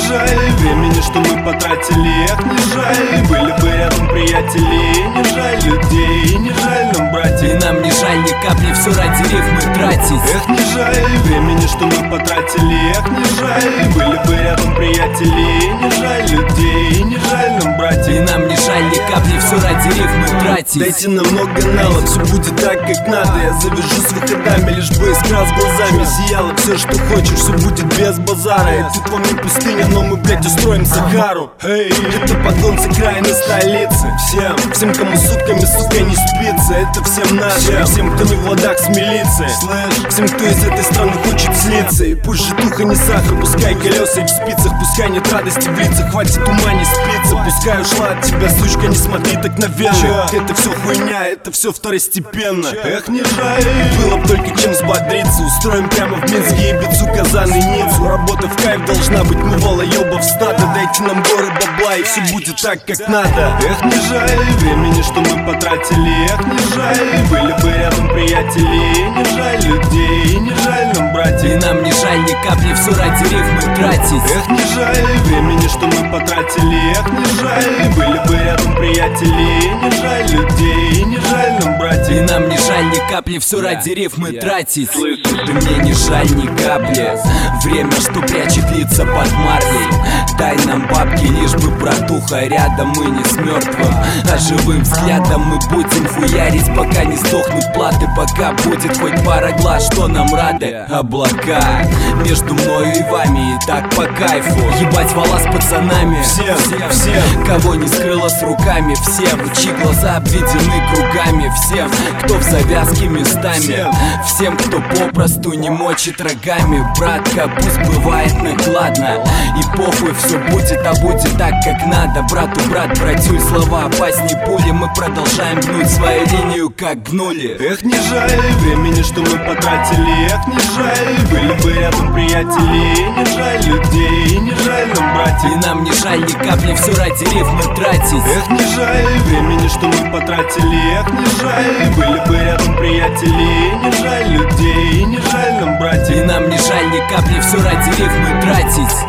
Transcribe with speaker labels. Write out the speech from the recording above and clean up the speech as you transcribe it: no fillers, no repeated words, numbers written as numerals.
Speaker 1: жаль времени, что мы потратили, эх, не жаль. Были бы рядом приятели, не жаль людей, не жаль нам, братья.
Speaker 2: И нам не жаль ни капли все ради рифмы тратить.
Speaker 1: Эх, не жаль времени, что мы потратили, эх, не жаль. Были бы рядом приятели, не жаль людей, не жаль нам, братья.
Speaker 2: И нам не жаль ни капли все ради рифмы тратить.
Speaker 1: Дайте нам много налог, все будет так, как надо. Я завяжу с выходами, лишь бы искра с глазами сияла. Все, что хочешь, все будет без базара. И тут вам не пустыня, но мы, блядь, устроим Сахару. Эй, это подгон с окраины столицы. Всем, кому сутками, сука, не спится. Это всем нашим, всем, кто не в ладах с милицией. Всем, кто из этой страны хочет слиться. И пусть житуха не сахар, пускай колеса и в спицах. Пускай нет радости в лицах, хватит ума не спиться. Пускай ушла от тебя, сучка, не смотри так наверно. Это все хуйня, это все второстепенно. Эх, не жаль, было б только чем взбодриться. Устроим прямо в Минске Ибицу, Казань и Ниццу. Работа в кайф должна быть, мы волоёбов стадо. Дайте нам горы бабла и все будет так, как надо. Эх, не жаль времени, что мы потратили, эх, не жаль. Были бы рядом приятели, не жаль людей, не жаль нам, братья.
Speaker 2: И нам не жаль ни капли все ради рифмы тратить.
Speaker 1: Эх, не жаль времени, что мы потратили, эх, не жаль. Были бы рядом приятели, не жаль людей, не жаль нам, братья.
Speaker 2: И нам не жаль ни капли все ради рифмы тратить. И мне не жаль ни капли время, что прячет лица под марлей. Дай нам бабки, лишь бы, братуха, рядом мы не с мертвым, а живым взглядом мы будем хуярить, пока не сдохнут платы. Пока будет хоть пара глаз, что нам рады. Облака между мною и вами, и так по кайфу. Ебать вала с пацанами, всем, кого не скрыло с руками. Всем, чьи глаза обведены кругами. Всем, кто в завязке местами. Всем, кто попросту не мочит рогами. Братка, пусть бывает накладно, и похуй, все будет, а будет так, как надо. Брату брат, братюль, слова опасней пули. Мы продолжаем гнуть свою линию, как гнули.
Speaker 1: Эх, не жаль времени, что мы потратили, эх, не жаль. Были бы рядом приятели, не жаль людей, не жаль нам, братья.
Speaker 2: И нам не жаль ни капли все ради рифмы тратить.
Speaker 1: Эх, не жаль времени, что мы потратили, эх, не жаль. Были бы рядом приятели, не жаль людей, не жаль нам, братья.
Speaker 2: И нам не жаль ни капли все ради рифмы тратить.